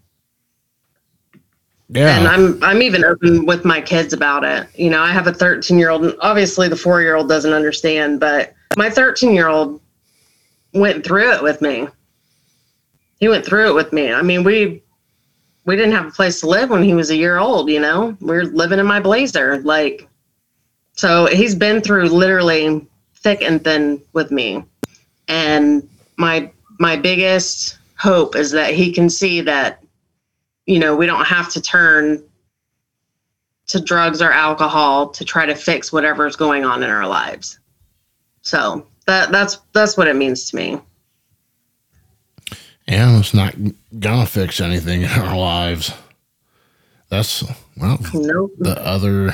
C: Yeah,
D: And I'm I'm even open with my kids about it. You know, I have a thirteen year old, and obviously the four year old doesn't understand, but my thirteen year old went through it with me. He went through it with me. I mean, we we didn't have a place to live when he was a year old, you know. We were living in my Blazer. Like, so he's been through literally thick and thin with me. And my my biggest hope is that he can see that, you know, we don't have to turn to drugs or alcohol to try to fix whatever's going on in our lives. So that that's that's what it means to me.
C: yeah, it's not gonna fix anything in our lives. That's well,
D: Nope.
C: the other.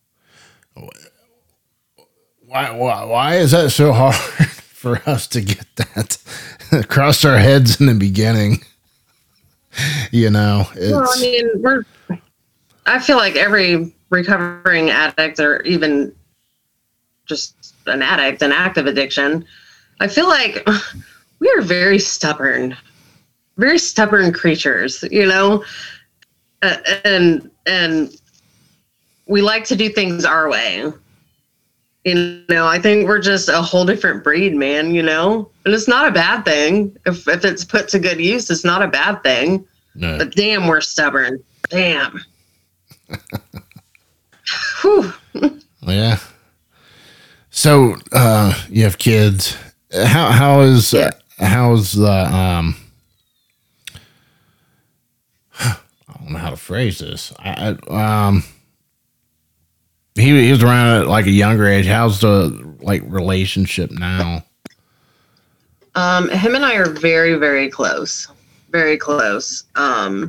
C: Why why why is that so hard for us to get that across our heads in the beginning? You know, it's,
D: Well, I mean, we're. I feel like every recovering addict, or even just an addict, an active addiction, I feel like we are very stubborn, very stubborn creatures, you know, uh, and and we like to do things our way. You know, I think we're just a whole different breed, man, you know? And it's not a bad thing. If if it's put to good use, it's not a bad thing.
C: no.
D: But damn, we're stubborn. Damn. Whew.
C: Yeah. So uh, you have kids. How how is
D: Yeah.
C: how's the um? I don't know how to phrase this. I, I um. He, he was around at like a younger age. How's the like relationship now?
D: Um, him and I are very, very close. Very close. Um,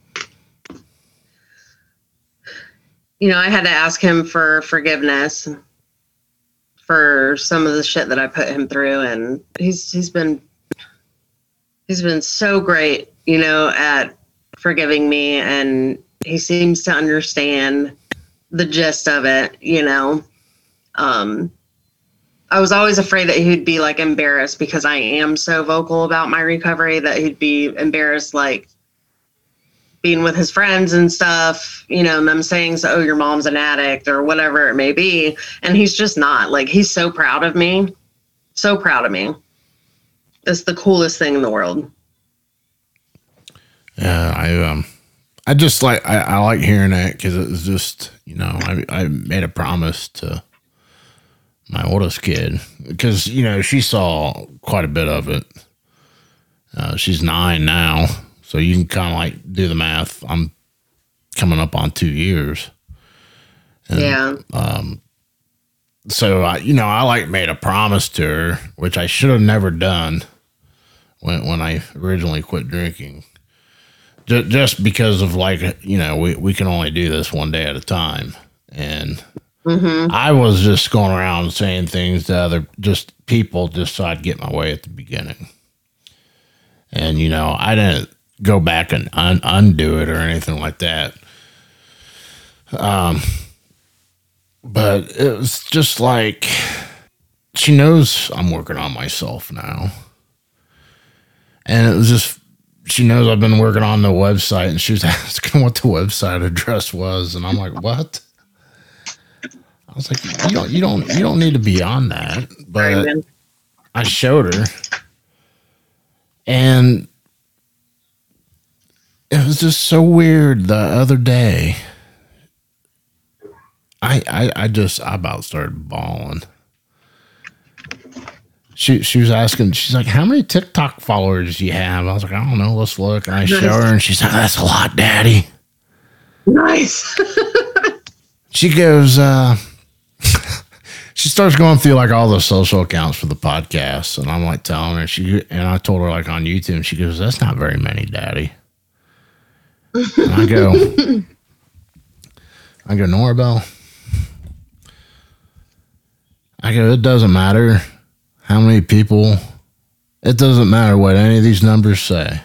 D: you know, I had to ask him for forgiveness for some of the shit that I put him through, and he's he's been he's been so great, you know, at forgiving me, and he seems to understand the gist of it, you know. Um, I was always afraid that he'd be like embarrassed because I am so vocal about my recovery, that he'd be embarrassed, like being with his friends and stuff, you know, and them saying, oh, your mom's an addict or whatever it may be. And he's just not. Like, he's so proud of me. So proud of me. It's the coolest thing in the world.
C: Yeah, I um, I just like I, I like hearing that because it was just, you know, I I made a promise to my oldest kid because, you know, she saw quite a bit of it. Uh, she's nine now, so you can kind of like do the math. I'm coming up on two years. And,
D: yeah.
C: Um. So I, you know, I like made a promise to her, which I should have never done when when I originally quit drinking. Just, just because of like, you know, we we can only do this one day at a time, and. Mm-hmm. I was just going around saying things to other just people just so I'd get my way at the beginning. And, you know, I didn't go back and un- undo it or anything like that. Um, but it was just like, she knows I'm working on myself now. And it was just, she knows I've been working on the website, and she was asking what the website address was. And I'm like, what? I was like, you don't, you don't, you don't need to be on that. But I showed her, and it was just so weird. The other day, I, I, I just, I about started bawling. She, she was asking, she's like, how many TikTok followers do you have? I was like, I don't know. Let's look. And I show her, and she's like, that's a lot, Daddy.
D: Nice.
C: She goes, uh, she starts going through like all the social accounts for the podcast, and I'm like telling her, she and I told her like on YouTube, and she goes, that's not very many, Daddy. And I go, I go, Norabelle, I go, it doesn't matter how many people, it doesn't matter what any of these numbers say,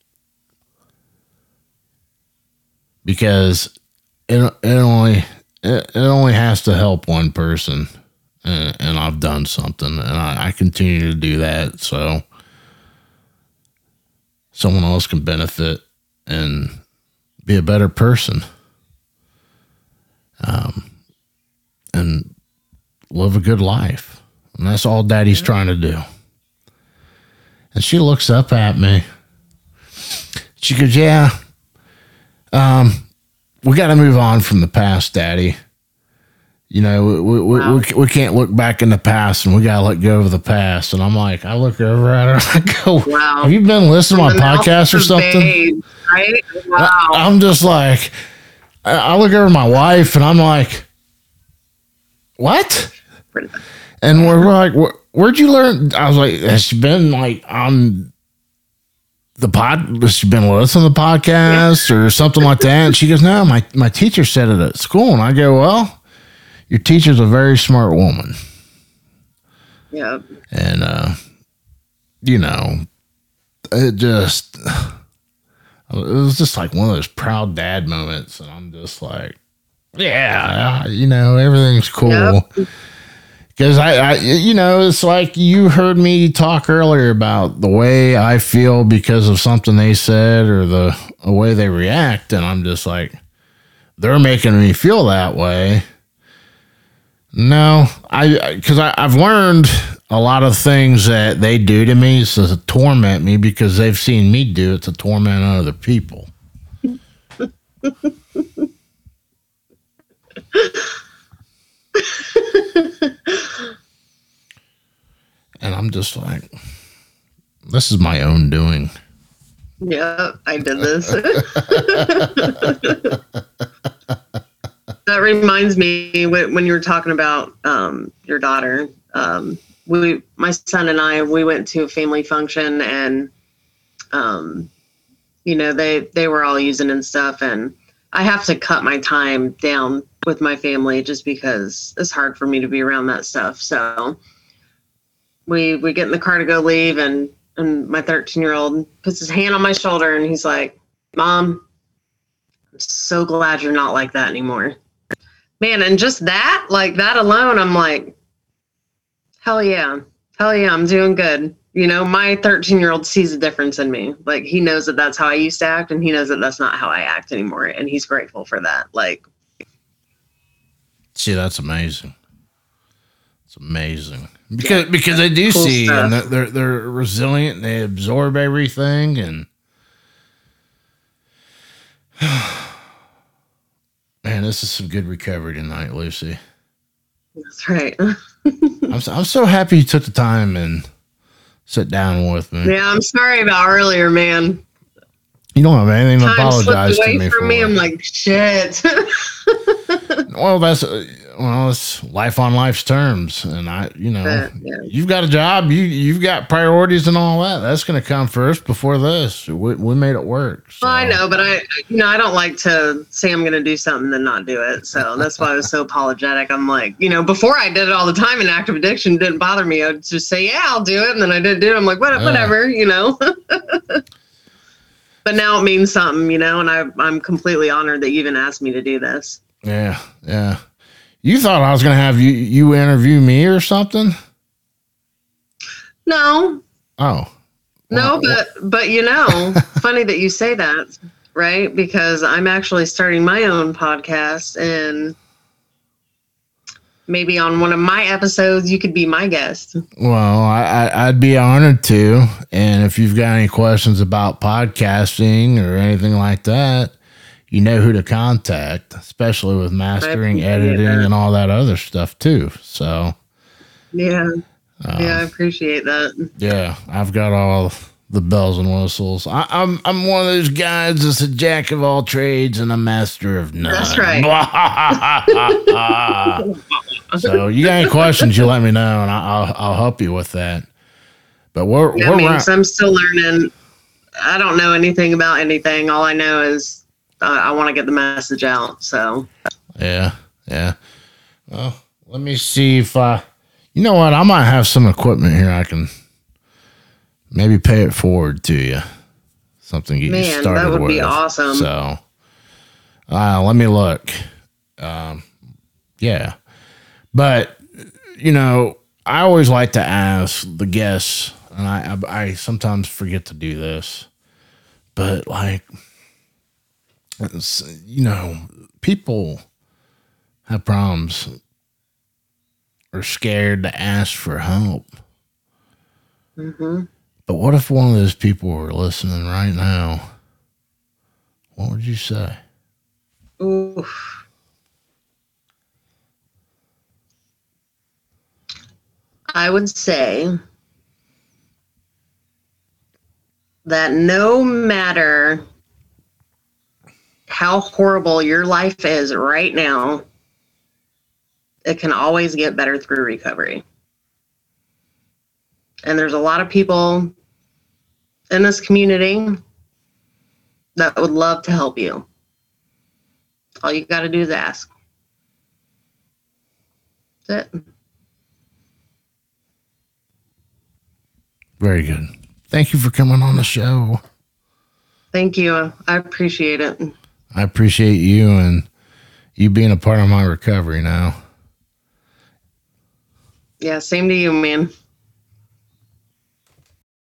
C: because it it only it, it only has to help one person. And, and I've done something, and I, I continue to do that, so someone else can benefit and be a better person, um, and live a good life. And that's all Daddy's trying to do. And she looks up at me. She goes, yeah, um, we got to move on from the past, Daddy. You know, we we, wow. we we can't look back in the past, and we got to let go of the past. And I'm like, I look over at her, I go, wow. Have you been listening to my podcast or something? Babe, right? Wow. I, I'm just like, I, I look over at my wife, and I'm like, what? And we're like, Where, where'd you learn? I was like, has she been like on the pod? Has she been listening to the podcast yeah. or something like that? And she goes, no, my, my teacher said it at school. And I go, well, your teacher's a very smart woman.
D: Yeah.
C: And, uh, you know, it just, it was just like one of those proud dad moments. And I'm just like, yeah, you know, everything's cool. Yep. Because I, I, you know, it's like you heard me talk earlier about the way I feel because of something they said or the, the way they react. And I'm just like, they're making me feel that way. No, I, because I, I've learned a lot of things that they do to me to torment me because they've seen me do it to torment other people. And I'm just like, this is my own doing.
D: Yeah, I did this. That reminds me when you were talking about um, your daughter. Um, we, my son and I, we went to a family function, and um, you know, they they were all using and stuff, and I have to cut my time down with my family just because it's hard for me to be around that stuff. So we we get in the car to go leave, and and my thirteen year old puts his hand on my shoulder, and he's like, Mom, I'm so glad you're not like that anymore. Man, and just that, like that alone, I'm like, Hell yeah. Hell yeah, I'm doing good. You know, my thirteen year old sees a difference in me. Like, he knows that that's how I used to act, and he knows that that's not how I act anymore. And he's grateful for that. Like,
C: See, that's amazing. It's amazing because because they do
D: Cool
C: see
D: stuff.
C: and they're they're they're resilient and they absorb everything and man, this is some good recovery tonight, Lucy.
D: that's right.
C: I'm so, I'm so happy you took the time and sit down with me.
D: Yeah, I'm sorry about earlier, man.
C: You don't have anything to
D: Time slipped
C: apologize to
D: away
C: me
D: from
C: for.
D: me. I'm like, shit.
C: Well, that's uh, well, it's life on life's terms, and I, you know,
D: Yeah, yeah.
C: you've got a job, you you've got priorities and all that. That's going to come first before this. We, we made it work. So.
D: Well, I know, but I, you know, I don't like to say I'm going to do something and not do it. So that's why I was so apologetic. I'm like, you know, before I did it all the time in active addiction, it didn't bother me. I'd just say, yeah, I'll do it. And then I didn't do it. I'm like, what,
C: Yeah.
D: whatever, you know. But now it means something, you know, and I, I'm completely honored that you even asked me to do this.
C: Yeah, yeah. You thought I was going to have you you interview me or something?
D: No,
C: Oh,
D: no,
C: Well,
D: but, but, you know, funny that you say that, right? Because I'm actually starting my own podcast, and maybe on one of my episodes, you could be my guest.
C: well, I, I I'd be honored to. And if you've got any questions about podcasting or anything like that, you know who to contact, especially with mastering,
D: appreciate
C: editing,
D: that.
C: and all that other stuff too. So,
D: Yeah.
C: um,
D: Yeah, I appreciate that.
C: yeah, I've got all the bells and whistles. I, I'm I'm one of those guys that's a jack of all trades and a master of none.
D: That's right.
C: So, you got any questions? You let me know, and I- I'll I'll help you with that. But we're
D: Yeah,
C: we're
D: I mean,
C: ra-
D: 'cause I'm still learning. I don't know anything about anything. All I know is uh, I want to get the message out. So,
C: yeah, yeah. Well, let me see if I. You know what? I might have some equipment here. I can maybe pay it forward to you. Something to get you
D: Man, that
C: started
D: would
C: with.
D: be awesome.
C: So, uh, let me look. Um, yeah, but you know, I always like to ask the guests, and I, I, I sometimes forget to do this, but like, it's, you know, people have problems or scared to ask for help.
D: hmm
C: But what if one of those people were listening right now? What would you say?
D: oof. I would say that no matter how horrible your life is right now, it can always get better through recovery. And there's a lot of people in this community that would love to help you. All you got to do is ask. That's it.
C: Very good. Thank you for coming on the show.
D: Thank you. I appreciate it.
C: I appreciate you and you being a part of my recovery now.
D: Yeah, same to you, man.